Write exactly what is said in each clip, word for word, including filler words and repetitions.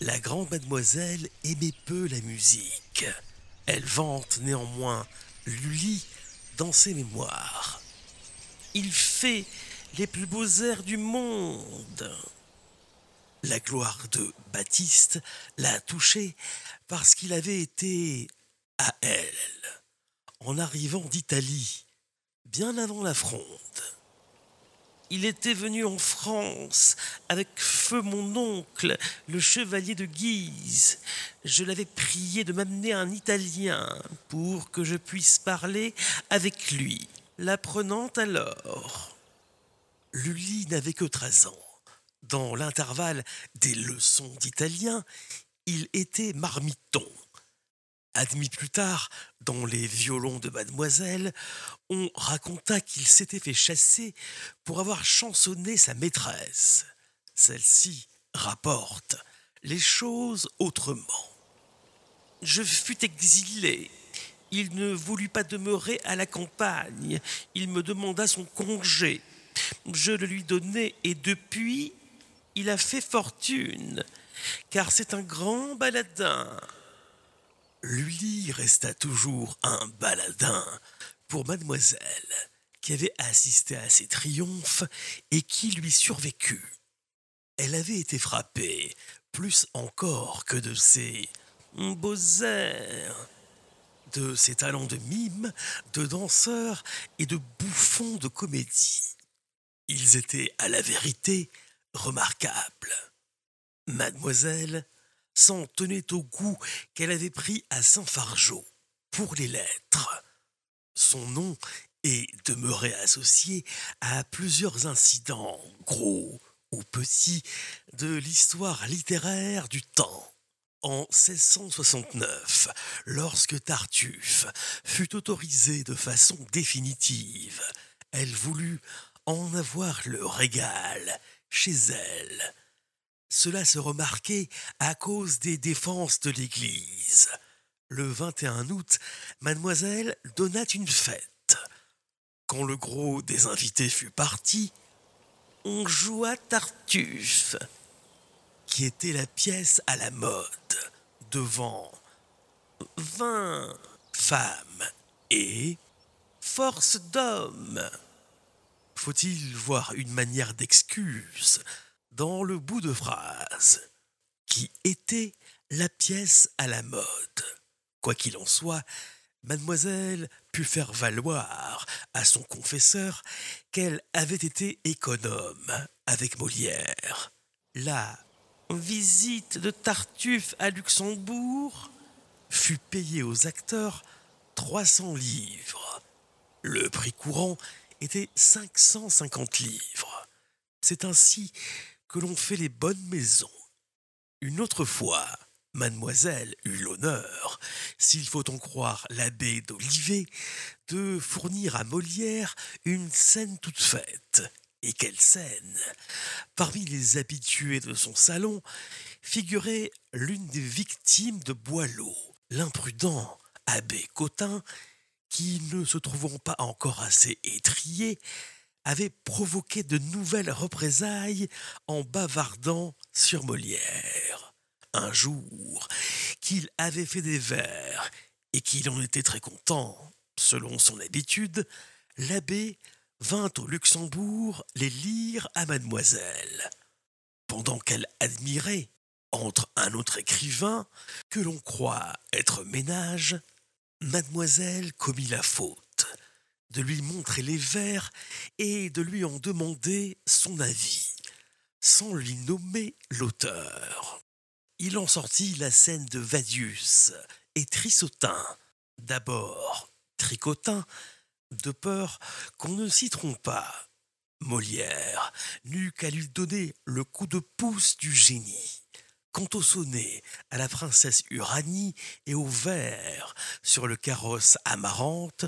La grande mademoiselle aimait peu la musique. Elle vante néanmoins Lully dans ses mémoires. Il fait les plus beaux airs du monde. La gloire de Baptiste l'a touché parce qu'il avait été à elle, en arrivant d'Italie, bien avant la Fronde. Il était venu en France avec feu mon oncle, le chevalier de Guise. Je l'avais prié de m'amener un Italien pour que je puisse parler avec lui, l'apprenant alors. Lully n'avait que treize ans. Dans l'intervalle des leçons d'italien, il était marmiton. Admis plus tard dans les violons de mademoiselle, on raconta qu'il s'était fait chasser pour avoir chansonné sa maîtresse. Celle-ci rapporte les choses autrement. Je fus exilé. Il ne voulut pas demeurer à la campagne. Il me demanda son congé. Je le lui donnai et depuis, il a fait fortune, car c'est un grand baladin. Lully resta toujours un baladin pour mademoiselle, qui avait assisté à ses triomphes et qui lui survécut. Elle avait été frappée, plus encore que de ses beaux airs, de ses talents de mime, de danseur et de bouffon de comédie. Ils étaient, à la vérité, remarquables. Mademoiselle s'en tenait au goût qu'elle avait pris à Saint-Fargeau pour les lettres. Son nom est demeuré associé à plusieurs incidents, gros ou petits, de l'histoire littéraire du temps. En seize cent soixante-neuf, lorsque Tartuffe fut autorisée de façon définitive, elle voulut en avoir le régal chez elle. Cela se remarquait à cause des défenses de l'Église. Le vingt et un août, mademoiselle donna une fête. Quand le gros des invités fut parti, on joua Tartuffe, qui était la pièce à la mode, devant vingt femmes et force d'hommes. Faut-il voir une manière d'excuse dans le bout de phrase, qui était la pièce à la mode. Quoi qu'il en soit, mademoiselle put faire valoir à son confesseur qu'elle avait été économe avec Molière. La visite de Tartuffe à Luxembourg fut payée aux acteurs trois cents livres. Le prix courant était cinq cent cinquante livres. C'est ainsi que l'on fait les bonnes maisons. Une autre fois, mademoiselle eut l'honneur, s'il faut en croire l'abbé d'Olivet, de fournir à Molière une scène toute faite. Et quelle scène! Parmi les habitués de son salon figurait l'une des victimes de Boileau, l'imprudent abbé Cotin, qui, ne se trouvant pas encore assez étrié, avait provoqué de nouvelles représailles en bavardant sur Molière. Un jour, qu'il avait fait des vers et qu'il en était très content, selon son habitude, l'abbé vint au Luxembourg les lire à mademoiselle. Pendant qu'elle admirait, entre un autre écrivain, que l'on croit être Ménage, mademoiselle commit la faute de lui montrer les vers et de lui en demander son avis, sans lui nommer l'auteur. Il en sortit la scène de Vadius et Trissotin. D'abord, Tricotin, de peur qu'on ne s'y trompât. Molière n'eut qu'à lui donner le coup de pouce du génie. Quant au sonnet à la princesse Uranie et au vers sur le carrosse Amarante,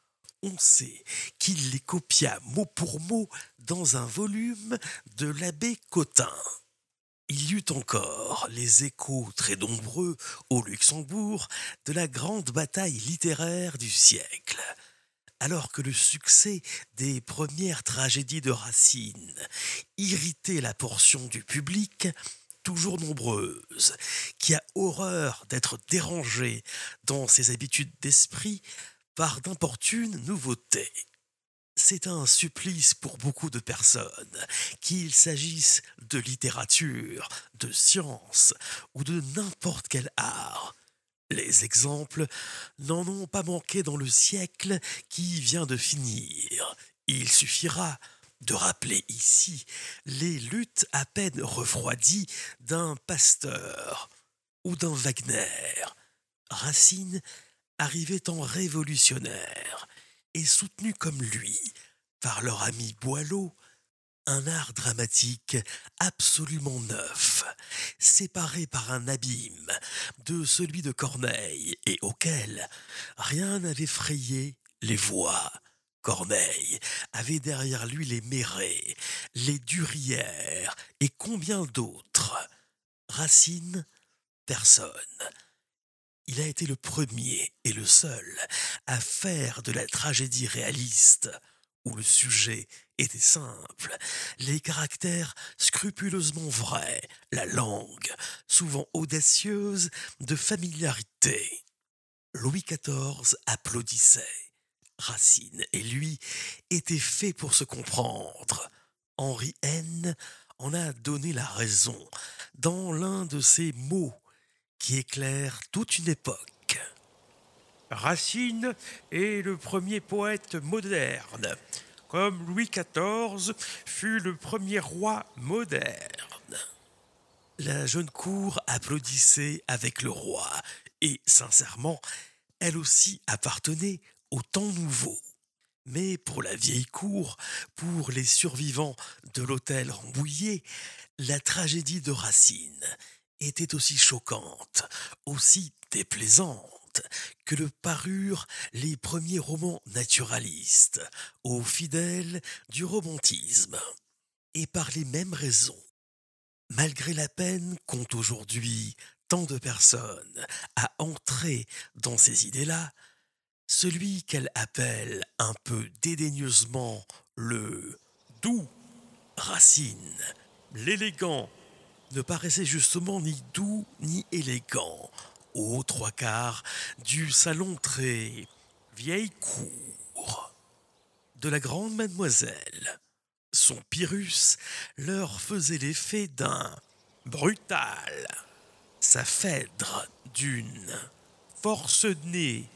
on sait qu'il les copia mot pour mot dans un volume de l'abbé Cotin. Il y eut encore les échos très nombreux au Luxembourg de la grande bataille littéraire du siècle. Alors que le succès des premières tragédies de Racine irritait la portion du public, toujours nombreuse, qui a horreur d'être dérangée dans ses habitudes d'esprit par d'importunes nouveautés. C'est un supplice pour beaucoup de personnes, qu'il s'agisse de littérature, de science ou de n'importe quel art. Les exemples n'en ont pas manqué dans le siècle qui vient de finir. Il suffira de rappeler ici les luttes à peine refroidies d'un Pasteur ou d'un Wagner. Racine arrivait en révolutionnaire et soutenu comme lui par leur ami Boileau, un art dramatique absolument neuf, séparé par un abîme de celui de Corneille et auquel rien n'avait frayé les voies. Corneille avait derrière lui les Méré, les Durières et combien d'autres. Racine, personne. Il a été le premier et le seul à faire de la tragédie réaliste, où le sujet était simple, les caractères scrupuleusement vrais, la langue, souvent audacieuse, de familiarité. Louis quatorze applaudissait. Racine et lui étaient faits pour se comprendre. Henri N en a donné la raison dans l'un de ses mots qui éclaire toute une époque. Racine est le premier poète moderne, comme Louis quatorze fut le premier roi moderne. La jeune cour applaudissait avec le roi, et sincèrement, elle aussi appartenait au temps nouveau. Mais pour la vieille cour, pour les survivants de l'hôtel Rambouillet, la tragédie de Racine était aussi choquante, aussi déplaisante que le parurent les premiers romans naturalistes, aux fidèles du romantisme. Et par les mêmes raisons, malgré la peine qu'ont aujourd'hui tant de personnes à entrer dans ces idées-là, celui qu'elle appelle un peu dédaigneusement le doux Racine, l'élégant, ne paraissait justement ni doux ni élégant, aux trois quarts du salon très vieille cour de la grande mademoiselle. Son Pyrrhus leur faisait l'effet d'un brutal, sa phèdre d'une forcenée,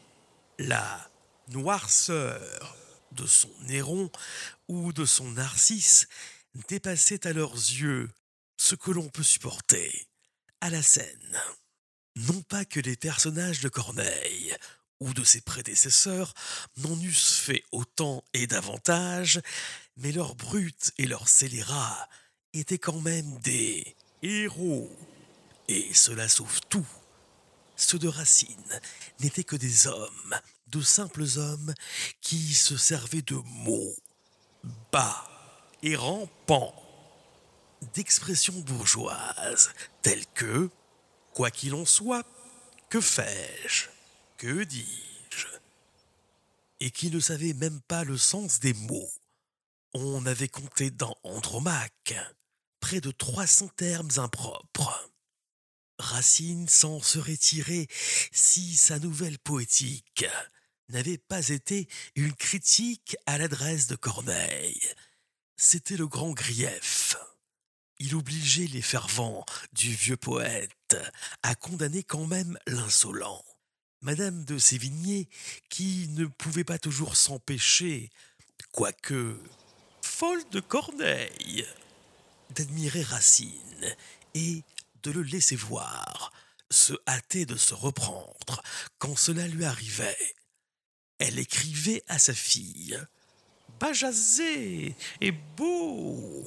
la noirceur de son Néron ou de son Narcisse dépassait à leurs yeux ce que l'on peut supporter à la scène. Non pas que les personnages de Corneille ou de ses prédécesseurs n'en eussent fait autant et davantage, mais leurs brutes et leurs scélérats étaient quand même des héros. Et cela sauve tout. Ceux de Racine n'étaient que des hommes, de simples hommes qui se servaient de mots bas et rampants, d'expressions bourgeoises telles que « quoi qu'il en soit, que fais-je, que dis-je » et qui ne savaient même pas le sens des mots. On avait compté dans Andromaque près de trois cents termes impropres. Racine s'en serait tiré si sa nouvelle poétique n'avait pas été une critique à l'adresse de Corneille. C'était le grand grief. Il obligeait les fervents du vieux poète à condamner quand même l'insolent. Madame de Sévigné, qui ne pouvait pas toujours s'empêcher, quoique folle de Corneille, d'admirer Racine et de le laisser voir, se hâtait de se reprendre quand cela lui arrivait. Elle écrivait à sa fille « Bajazet est beau !»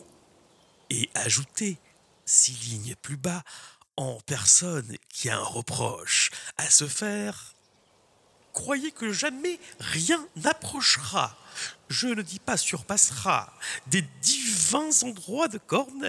et ajoutait, six lignes plus bas, en personne qui a un reproche à se faire « Croyez que jamais rien n'approchera, je ne dis pas surpassera, des divins endroits de Corneille !»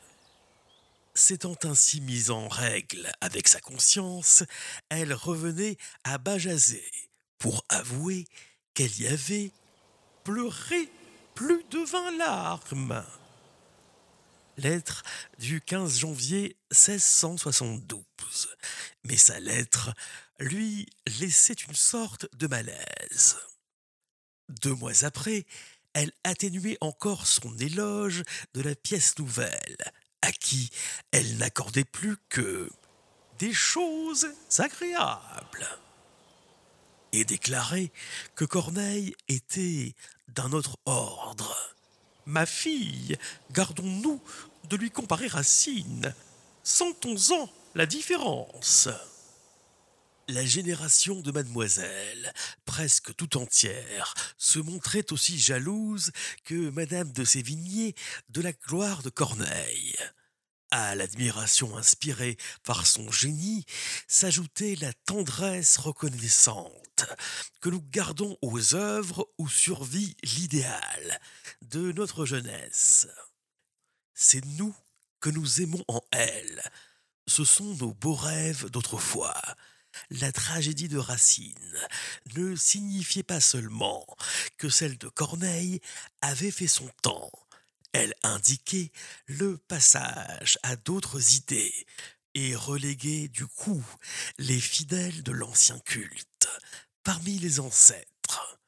S'étant ainsi mise en règle avec sa conscience, elle revenait à Bajazet pour avouer qu'elle y avait pleuré plus de vingt larmes. lettre du quinze janvier seize cent soixante-douze. Mais sa lettre lui laissait une sorte de malaise. Deux mois après, elle atténuait encore son éloge de la pièce nouvelle, à qui elle n'accordait plus que des choses agréables, et déclarait que Corneille était d'un autre ordre. Ma fille, gardons-nous de lui comparer Racine. Sentons-en la différence. La génération de mademoiselle, presque tout entière, se montrait aussi jalouse que madame de Sévigné de la gloire de Corneille. À l'admiration inspirée par son génie s'ajoutait la tendresse reconnaissante que nous gardons aux œuvres où survit l'idéal de notre jeunesse. C'est nous que nous aimons en elle. Ce sont nos beaux rêves d'autrefois. La tragédie de Racine ne signifiait pas seulement que celle de Corneille avait fait son temps. Elle indiquait le passage à d'autres idées et reléguait du coup les fidèles de l'ancien culte parmi les ancêtres.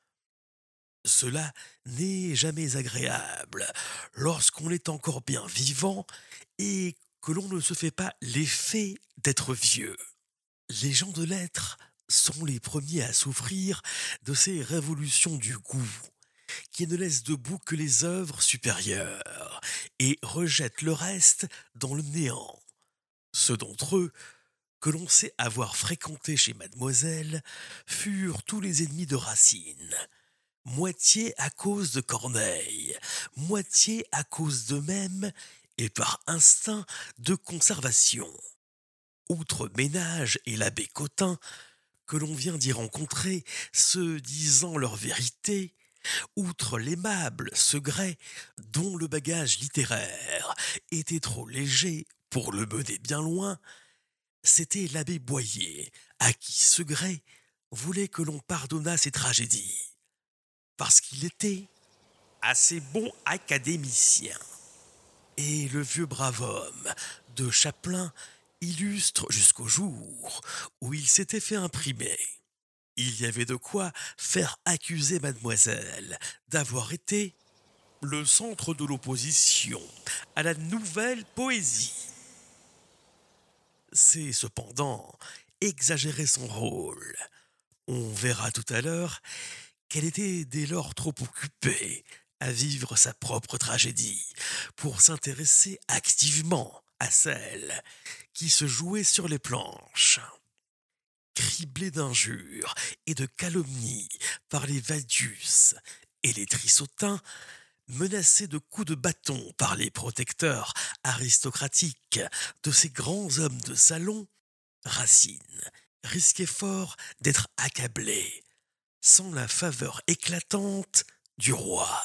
Cela n'est jamais agréable lorsqu'on est encore bien vivant et que l'on ne se fait pas l'effet d'être vieux. Les gens de lettres sont les premiers à souffrir de ces révolutions du goût, qui ne laissent debout que les œuvres supérieures et rejettent le reste dans le néant. Ceux d'entre eux que l'on sait avoir fréquentés chez mademoiselle furent tous les ennemis de Racine, moitié à cause de Corneille, moitié à cause d'eux-mêmes et par instinct de conservation. Outre Ménage et l'abbé Cotin, que l'on vient d'y rencontrer, se disant leur vérité, outre l'aimable Segrais, dont le bagage littéraire était trop léger pour le mener bien loin, c'était l'abbé Boyer, à qui Segrais voulait que l'on pardonnât ses tragédies, parce qu'il était assez bon académicien. Et le vieux brave homme de Chaplin illustre jusqu'au jour où il s'était fait imprimer. Il y avait de quoi faire accuser mademoiselle d'avoir été le centre de l'opposition à la nouvelle poésie. C'est cependant exagérer son rôle. On verra tout à l'heure qu'elle était dès lors trop occupée à vivre sa propre tragédie pour s'intéresser activement à celle qui se jouait sur les planches. Criblée d'injures et de calomnies par les Vadius et les Trissotins, menacée de coups de bâton par les protecteurs aristocratiques de ces grands hommes de salon, Racine risquait fort d'être accablée, sans la faveur éclatante du roi.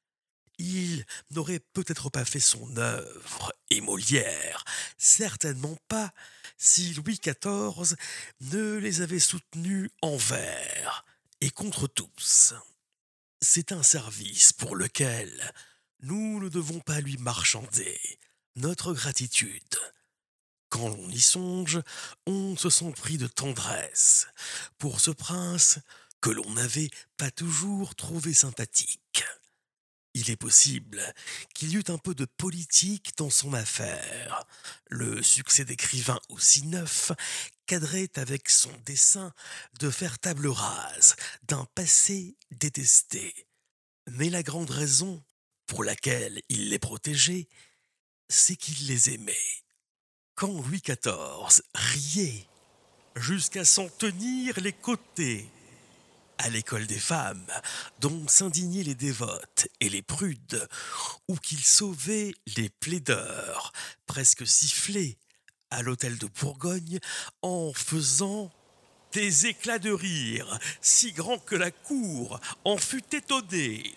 Il n'aurait peut-être pas fait son œuvre, et Molière, certainement pas, si Louis quatorze ne les avait soutenus envers et contre tous. C'est un service pour lequel nous ne devons pas lui marchander notre gratitude. Quand l'on y songe, on se sent pris de tendresse pour ce prince que l'on n'avait pas toujours trouvé sympathique. Il est possible qu'il y eût un peu de politique dans son affaire. Le succès d'écrivain aussi neuf cadrait avec son dessein de faire table rase d'un passé détesté. Mais la grande raison pour laquelle il les protégeait, c'est qu'il les aimait. Quand Louis quatorze riait jusqu'à s'en tenir les côtés à l'école des femmes, dont s'indignaient les dévotes et les prudes, ou qu'il sauvait les plaideurs, presque sifflés, à l'hôtel de Bourgogne, en faisant des éclats de rire si grands que la cour en fut étonnée.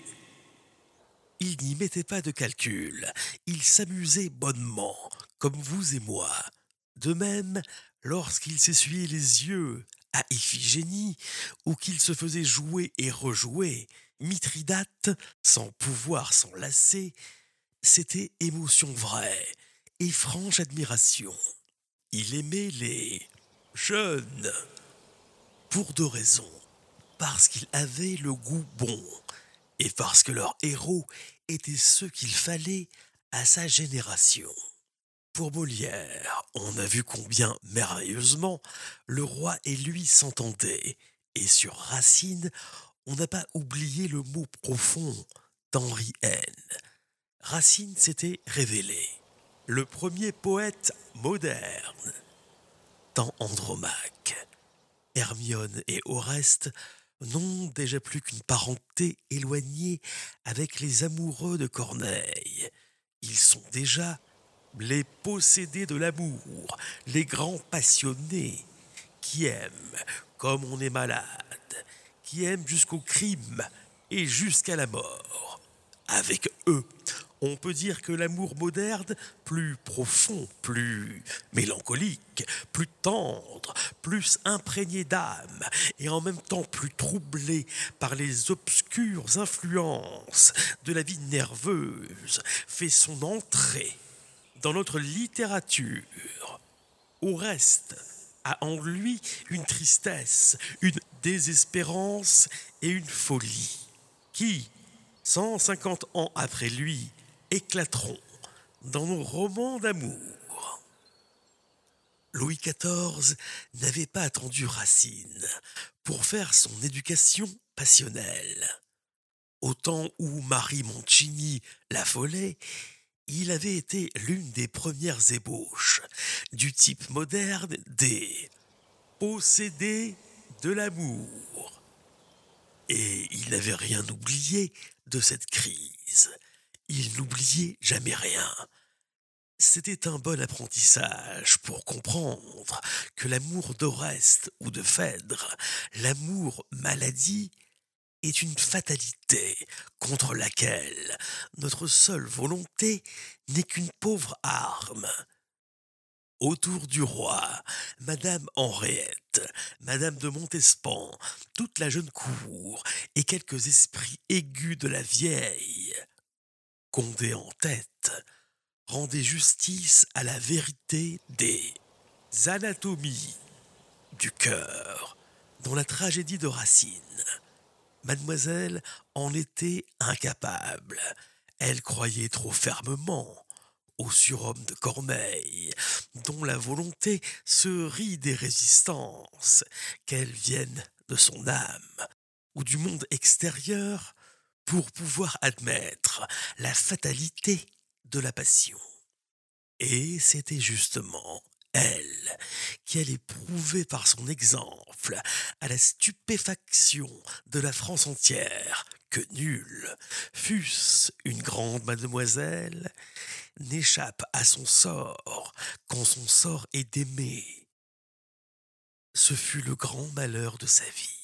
Il n'y mettait pas de calcul, il s'amusait bonnement, comme vous et moi. De même, lorsqu'il s'essuyait les yeux à Iphigénie, ou qu'il se faisait jouer et rejouer Mithridate sans pouvoir s'en lasser, c'était émotion vraie et franche admiration. Il aimait les jeunes pour deux raisons. Parce qu'il avait le goût bon et parce que leurs héros étaient ceux qu'il fallait à sa génération. Pour Molière, on a vu combien merveilleusement le roi et lui s'entendaient. Et sur Racine, on n'a pas oublié le mot profond d'Henri Heine. Racine s'était révélé le premier poète moderne. Dans Andromaque, Hermione et Oreste n'ont déjà plus qu'une parenté éloignée avec les amoureux de Corneille. Ils sont déjà les possédés de l'amour, les grands passionnés qui aiment comme on est malade, qui aiment jusqu'au crime et jusqu'à la mort. Avec eux, on peut dire que l'amour moderne, plus profond, plus mélancolique, plus tendre, plus imprégné d'âme et en même temps plus troublé par les obscures influences de la vie nerveuse, fait son entrée dans notre littérature. Oreste a en lui une tristesse, une désespérance et une folie qui, cent cinquante ans après lui, éclateront dans nos romans d'amour. Louis quatorze n'avait pas attendu Racine pour faire son éducation passionnelle. Au temps où Marie Mancini l'affolait, il avait été l'une des premières ébauches du type moderne des possédés de l'amour. Et il n'avait rien oublié de cette crise. Il n'oubliait jamais rien. C'était un bon apprentissage pour comprendre que l'amour d'Oreste ou de Phèdre, l'amour maladie, est une fatalité contre laquelle notre seule volonté n'est qu'une pauvre arme. Autour du roi, Madame Henriette, Madame de Montespan, toute la jeune cour et quelques esprits aigus de la vieille, Condé en tête, rendaient justice à la vérité des anatomies du cœur dans la tragédie de Racine. Mademoiselle en était incapable. Elle croyait trop fermement au surhomme de Corneille, dont la volonté se rit des résistances, qu'elles viennent de son âme ou du monde extérieur, pour pouvoir admettre la fatalité de la passion. Et c'était justement elle qui allait prouver par son exemple à la stupéfaction de la France entière que nulle, fût-ce une grande mademoiselle, n'échappe à son sort quand son sort est d'aimer. Ce fut le grand malheur de sa vie.